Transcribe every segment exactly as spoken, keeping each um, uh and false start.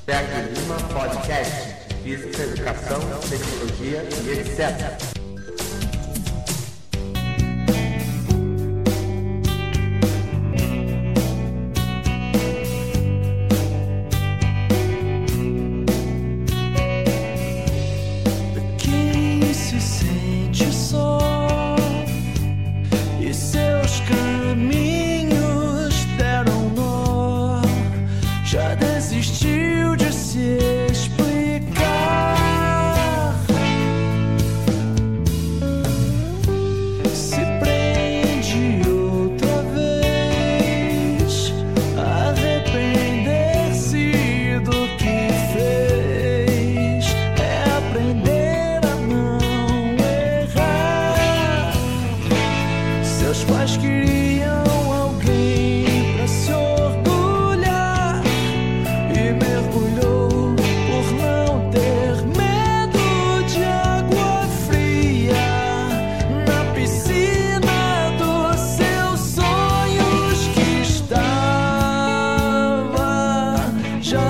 Sérgio Lima Podcast, Física, Educação, Tecnologia e etcétera. Quem se sente só e seus caminhos deram nó, já desistiu de se explicar. Se prende outra vez, arrepender-se do que fez, é aprender a não errar. Seus pais queriam alguém pra se orgulhar e mergulhou por não ter medo de água fria na piscina dos seus sonhos que estava já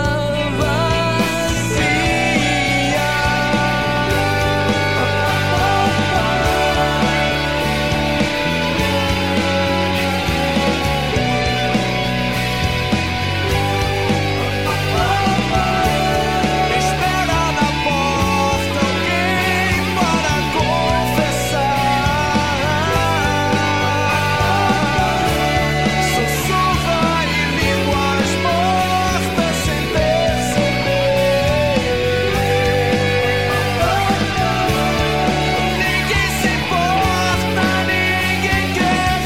Espera na porta alguém para confessar. Sussurra em línguas mortas sem perceber. Ninguém se importa, ninguém quer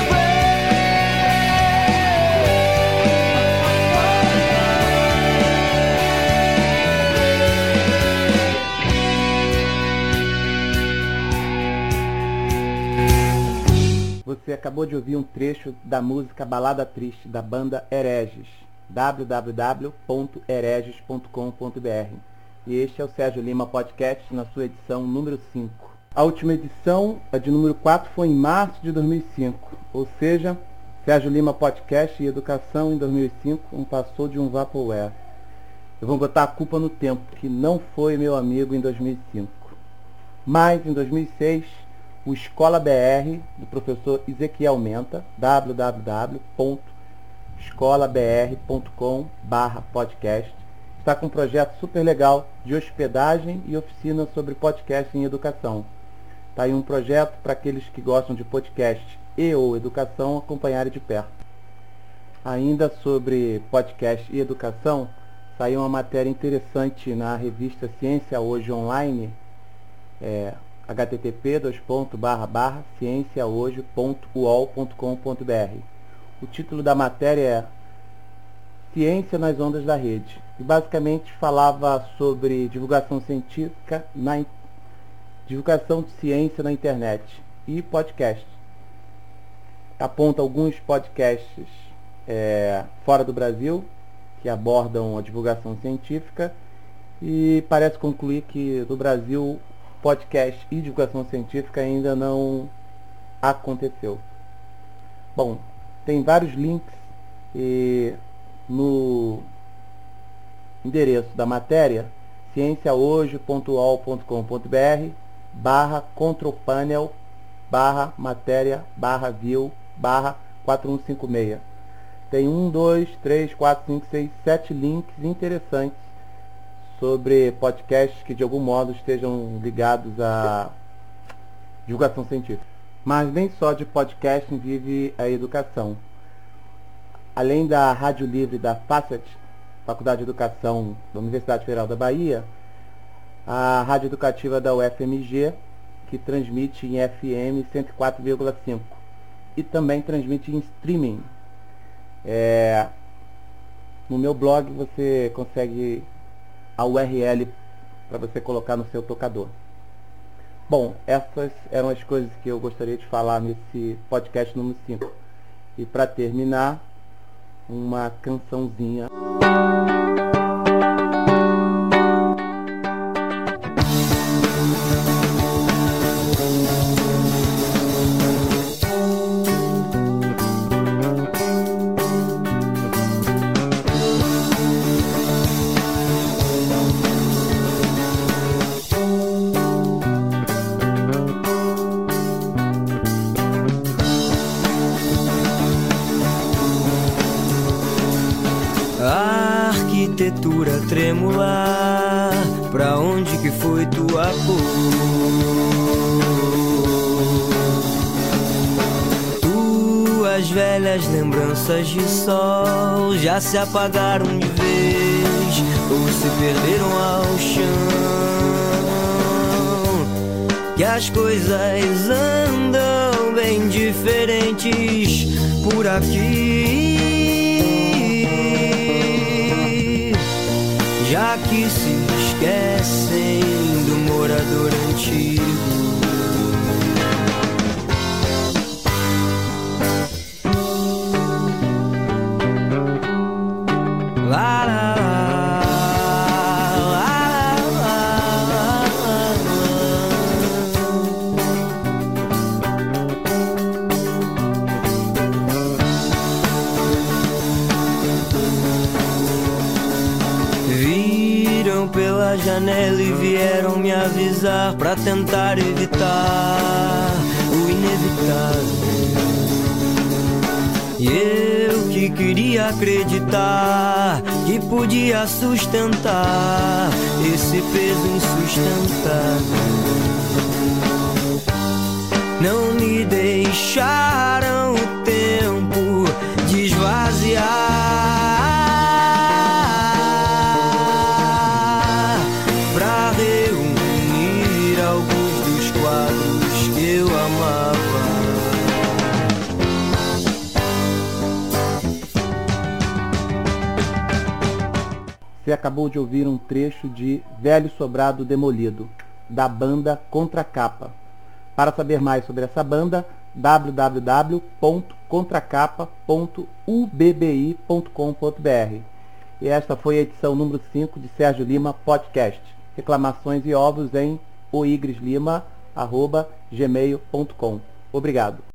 Você acabou de ouvir um trecho da música Balada Triste, da banda Hereges, w w w ponto hereges ponto com ponto b r. E este é o Sérgio Lima Podcast, na sua edição número cinco. A última edição, a de número quatro, foi em março de dois mil e cinco, ou seja, Sérgio Lima Podcast e Educação em dois mil e cinco, um passou de um vaporware. Eu vou botar a culpa no tempo, que não foi meu amigo em dois mil e cinco. Mas, em dois mil e seis, o Escola B R, do professor Ezequiel Menta, w w w ponto escola b r ponto com barra podcast, está com um projeto super legal de hospedagem e oficina sobre podcast em educação. Está aí um projeto para aqueles que gostam de podcast e ou educação acompanharem de perto. Ainda sobre podcast e educação, saiu uma matéria interessante na revista Ciência Hoje Online, é, h t t p dois pontos barra barra ciência hoje ponto u o l ponto com ponto b r. O título da matéria é Ciência nas Ondas da Rede, e basicamente falava sobre divulgação científica, na in- divulgação de ciência na internet e podcast. Aponta alguns podcasts é, fora do Brasil que abordam a divulgação científica e parece concluir que no Brasil podcast e divulgação científica ainda não aconteceu. Bom, tem vários links e no endereço da matéria ciência hoje ponto u o l ponto com ponto b r barra controlpanel barra matéria barra view barra quatro um cinco seis. Tem um, dois, três, quatro, cinco, seis, sete links interessantes sobre podcasts que de algum modo estejam ligados à divulgação científica. Mas nem só de podcast vive a educação. Além da Rádio Livre da Facet, Faculdade de Educação da Universidade Federal da Bahia, a Rádio Educativa da U F M G, que transmite em F M cento e quatro vírgula cinco e também transmite em streaming. É, no meu blog você consegue a U R L para você colocar no seu tocador. Bom, essas eram as coisas que eu gostaria de falar nesse podcast número cinco. E para terminar, uma cançãozinha. arquitetura tremular. Pra onde que foi tua cor? Tuas velhas lembranças de sol já se apagaram de vez ou se perderam ao chão. Que as coisas andam bem diferentes por aqui, já que se esquecem do morador antigo. La, la, pela janela e vieram me avisar pra tentar evitar o inevitável. E eu que queria acreditar que podia sustentar esse peso insustentável, não me deixaram o tempo de esvaziar que eu amava. Você acabou de ouvir um trecho de Velho Sobrado Demolido, da banda Contracapa. Para saber mais sobre essa banda, w w w ponto contracapa ponto u b b i ponto com ponto b r. E esta foi a edição número cinco de Sérgio Lima Podcast. Reclamações e ovos em oigreslima arroba gmail ponto com. Obrigado.